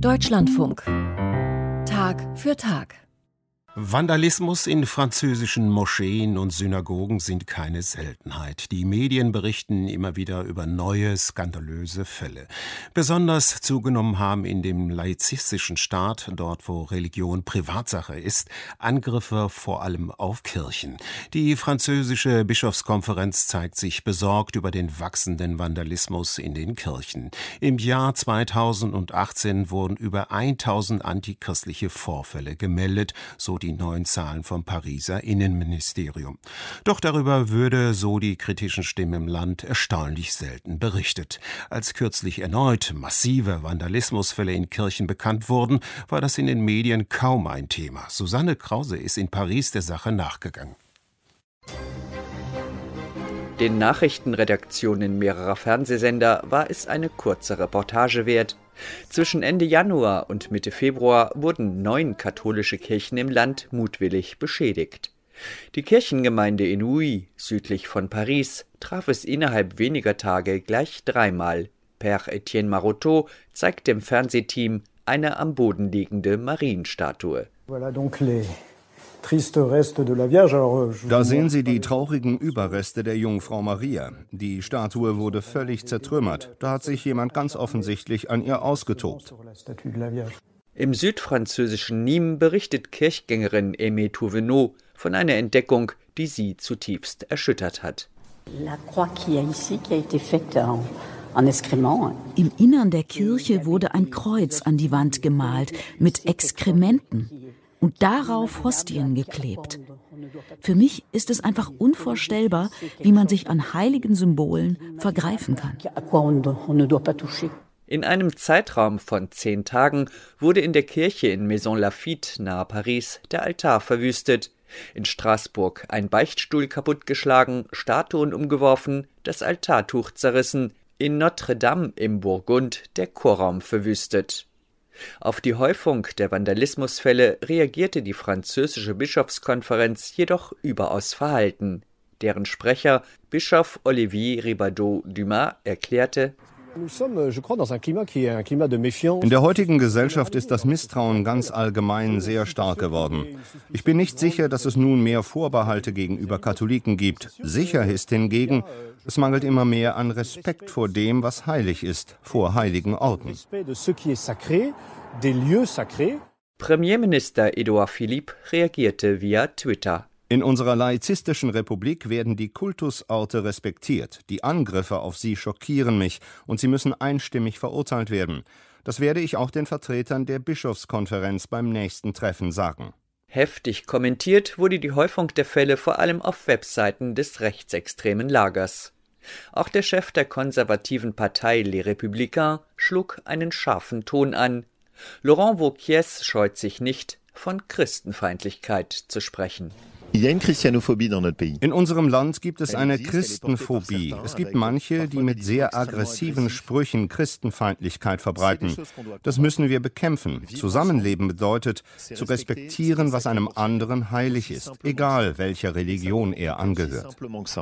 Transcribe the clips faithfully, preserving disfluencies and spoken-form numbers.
Deutschlandfunk. Tag für Tag. Vandalismus in französischen Moscheen und Synagogen sind keine Seltenheit. Die Medien berichten immer wieder über neue, skandalöse Fälle. Besonders zugenommen haben in dem laizistischen Staat, dort wo Religion Privatsache ist, Angriffe vor allem auf Kirchen. Die französische Bischofskonferenz zeigt sich besorgt über den wachsenden Vandalismus in den Kirchen. Im Jahr zweitausendachtzehn wurden über tausend antichristliche Vorfälle gemeldet, so die neuen Zahlen vom Pariser Innenministerium. Doch darüber würde, so die kritischen Stimmen im Land, erstaunlich selten berichtet. Als kürzlich erneut massive Vandalismusfälle in Kirchen bekannt wurden, war das in den Medien kaum ein Thema. Susanne Krause ist in Paris der Sache nachgegangen. Den Nachrichtenredaktionen mehrerer Fernsehsender war es eine kurze Reportage wert. Zwischen Ende Januar und Mitte Februar wurden neun katholische Kirchen im Land mutwillig beschädigt. Die Kirchengemeinde in Huy, südlich von Paris, traf es innerhalb weniger Tage gleich dreimal. Père Etienne Maroteau zeigt dem Fernsehteam eine am Boden liegende Marienstatue. Voilà donc les Da sehen Sie die traurigen Überreste der Jungfrau Maria. Die Statue wurde völlig zertrümmert. Da hat sich jemand ganz offensichtlich an ihr ausgetobt. Im südfranzösischen Nîmes berichtet Kirchgängerin Aimée Touvenot von einer Entdeckung, die sie zutiefst erschüttert hat. Im Innern der Kirche wurde ein Kreuz an die Wand gemalt mit Exkrementen und darauf Hostien geklebt. Für mich ist es einfach unvorstellbar, wie man sich an heiligen Symbolen vergreifen kann. In einem Zeitraum von zehn Tagen wurde in der Kirche in Maison Lafitte nahe Paris der Altar verwüstet. In Straßburg ein Beichtstuhl kaputtgeschlagen, Statuen umgeworfen, das Altartuch zerrissen. In Notre-Dame im Burgund der Chorraum verwüstet. Auf die Häufung der Vandalismusfälle reagierte die französische Bischofskonferenz jedoch überaus verhalten. Deren Sprecher, Bischof Olivier Ribadeau-Dumas, erklärte: In der heutigen Gesellschaft ist das Misstrauen ganz allgemein sehr stark geworden. Ich bin nicht sicher, dass es nun mehr Vorbehalte gegenüber Katholiken gibt. Sicher ist hingegen, es mangelt immer mehr an Respekt vor dem, was heilig ist, vor heiligen Orten. Premierminister Edouard Philippe reagierte via Twitter. In unserer laizistischen Republik werden die Kultusorte respektiert. Die Angriffe auf sie schockieren mich und sie müssen einstimmig verurteilt werden. Das werde ich auch den Vertretern der Bischofskonferenz beim nächsten Treffen sagen. Heftig kommentiert wurde die Häufung der Fälle vor allem auf Webseiten des rechtsextremen Lagers. Auch der Chef der konservativen Partei Les Républicains schlug einen scharfen Ton an. Laurent Wauquiez scheut sich nicht, von Christenfeindlichkeit zu sprechen. In unserem Land gibt es eine Christenphobie. Es gibt manche, die mit sehr aggressiven Sprüchen Christenfeindlichkeit verbreiten. Das müssen wir bekämpfen. Zusammenleben bedeutet, zu respektieren, was einem anderen heilig ist, egal welcher Religion er angehört.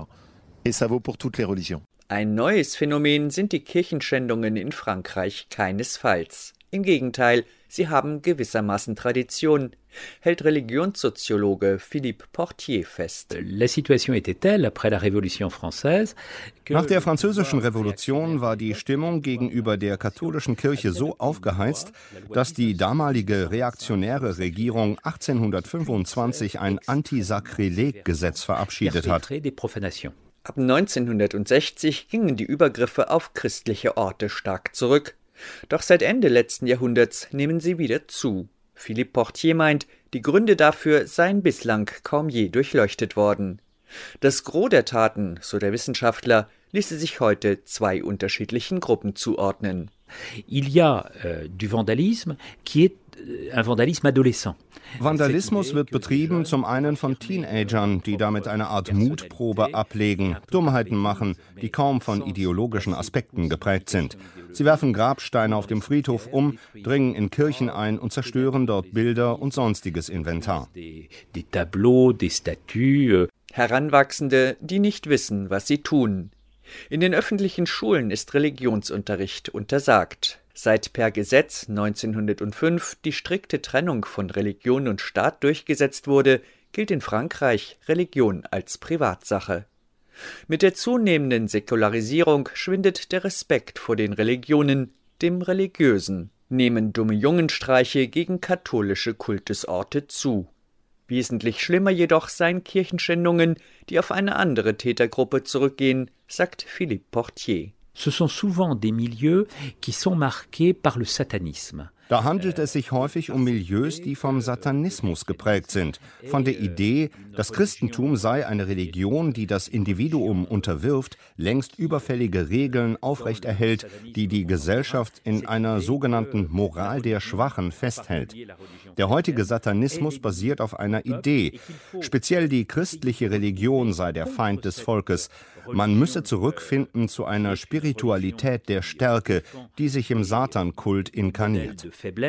Ein neues Phänomen sind die Kirchenschändungen in Frankreich keinesfalls. Im Gegenteil, sie haben gewissermaßen Tradition, hält Religionssoziologe Philippe Portier fest. Nach der Französischen Revolution war die Stimmung gegenüber der katholischen Kirche so aufgeheizt, dass die damalige reaktionäre Regierung achtzehnhundertfünfundzwanzig ein Anti-Sakrileg-Gesetz verabschiedet hat. Ab neunzehnhundertsechzig gingen die Übergriffe auf christliche Orte stark zurück. Doch seit Ende letzten Jahrhunderts nehmen sie wieder zu. Philippe Portier meint, die Gründe dafür seien bislang kaum je durchleuchtet worden. Das Gros der Taten, so der Wissenschaftler, ließe sich heute zwei unterschiedlichen Gruppen zuordnen. Il y a euh, du vandalisme qui est un vandalisme adolescent. Vandalismus wird betrieben zum einen von Teenagern, die damit eine Art Mutprobe ablegen, Dummheiten machen, die kaum von ideologischen Aspekten geprägt sind. Sie werfen Grabsteine auf dem Friedhof um, dringen in Kirchen ein und zerstören dort Bilder und sonstiges Inventar. Des tableaux, des statues. Heranwachsende, die nicht wissen, was sie tun. In den öffentlichen Schulen ist Religionsunterricht untersagt. Seit per Gesetz neunzehnhundertfünf die strikte Trennung von Religion und Staat durchgesetzt wurde, gilt in Frankreich Religion als Privatsache. Mit der zunehmenden Säkularisierung schwindet der Respekt vor den Religionen, dem Religiösen, nehmen dumme Jungenstreiche gegen katholische Kultusorte zu. Wesentlich schlimmer jedoch seien Kirchenschändungen, die auf eine andere Tätergruppe zurückgehen, sagt Philippe Portier. Ce sont souvent des milieux qui sont marqués par le satanisme. Da handelt es sich häufig um Milieus, die vom Satanismus geprägt sind, von der Idee, das Christentum sei eine Religion, die das Individuum unterwirft, längst überfällige Regeln aufrechterhält, die die Gesellschaft in einer sogenannten Moral der Schwachen festhält. Der heutige Satanismus basiert auf einer Idee, speziell die christliche Religion sei der Feind des Volkes. Man müsse zurückfinden zu einer Spiritualität der Stärke, die sich im Satankult inkarniert.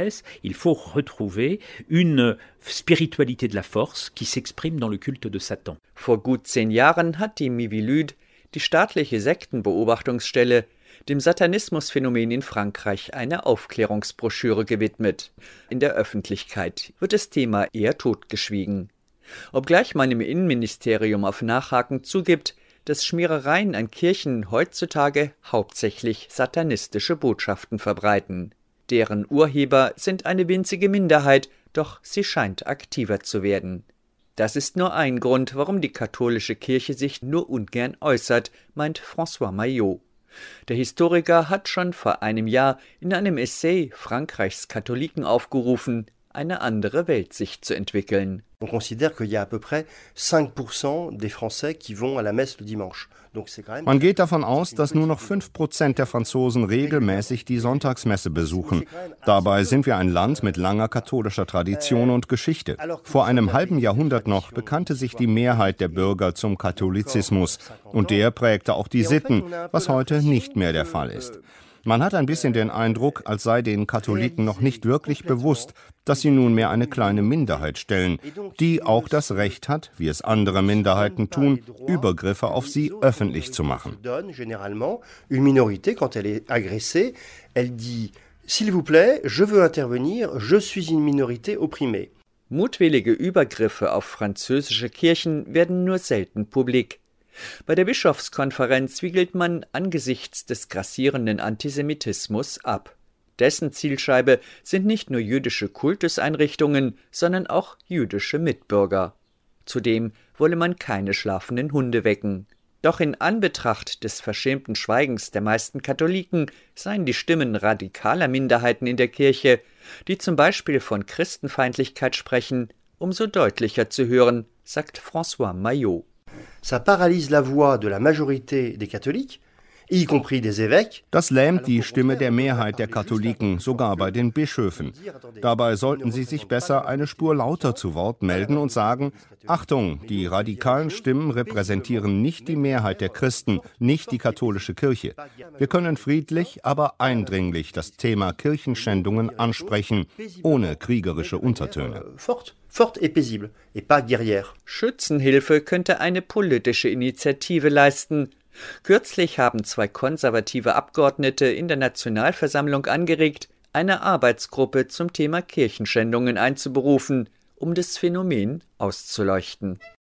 Il faut retrouver une spiritualité de la force qui s'exprime dans le culte de Satan. Vor gut zehn Jahren hat die Miviludes, die staatliche Sektenbeobachtungsstelle, dem Satanismusphänomen in Frankreich eine Aufklärungsbroschüre gewidmet. In der Öffentlichkeit wird das Thema eher totgeschwiegen. Obgleich man im Innenministerium auf Nachhaken zugibt, dass Schmierereien an Kirchen heutzutage hauptsächlich satanistische Botschaften verbreiten. Deren Urheber sind eine winzige Minderheit, doch sie scheint aktiver zu werden. Das ist nur ein Grund, warum die katholische Kirche sich nur ungern äußert, meint François Maillot. Der Historiker hat schon vor einem Jahr in einem Essay Frankreichs Katholiken aufgerufen, eine andere Weltsicht zu entwickeln. On considère qu'il y a à peu près cinq pour cent des Français qui vont à la messe le dimanche. Man geht davon aus, dass nur noch fünf Prozent der Franzosen regelmäßig die Sonntagsmesse besuchen. Dabei sind wir ein Land mit langer katholischer Tradition und Geschichte. Vor einem halben Jahrhundert noch bekannte sich die Mehrheit der Bürger zum Katholizismus. Und der prägte auch die Sitten, was heute nicht mehr der Fall ist. Man hat ein bisschen den Eindruck, als sei den Katholiken noch nicht wirklich bewusst, dass sie nunmehr eine kleine Minderheit stellen, die auch das Recht hat, wie es andere Minderheiten tun, Übergriffe auf sie öffentlich zu machen. Mutwillige Übergriffe auf französische Kirchen werden nur selten publik. Bei der Bischofskonferenz wiegelt man angesichts des grassierenden Antisemitismus ab. Dessen Zielscheibe sind nicht nur jüdische Kultuseinrichtungen, sondern auch jüdische Mitbürger. Zudem wolle man keine schlafenden Hunde wecken. Doch in Anbetracht des verschämten Schweigens der meisten Katholiken seien die Stimmen radikaler Minderheiten in der Kirche, die zum Beispiel von Christenfeindlichkeit sprechen, umso deutlicher zu hören, sagt François Maillot. Ça paralyse la voix de la majorité des catholiques, y compris des évêques. Das lähmt die Stimme der Mehrheit der Katholiken, sogar bei den Bischöfen. Dabei sollten sie sich besser eine Spur lauter zu Wort melden und sagen: Achtung, die radikalen Stimmen repräsentieren nicht die Mehrheit der Christen, nicht die katholische Kirche. Wir können friedlich, aber eindringlich das Thema Kirchenschändungen ansprechen, ohne kriegerische Untertöne. Forte et paisible, et pas guerrière. Schützenhilfe könnte eine politische Initiative leisten. Kürzlich haben zwei konservative Abgeordnete in der Nationalversammlung angeregt, eine Arbeitsgruppe zum Thema Kirchenschändungen einzuberufen, um das Phänomen auszuleuchten.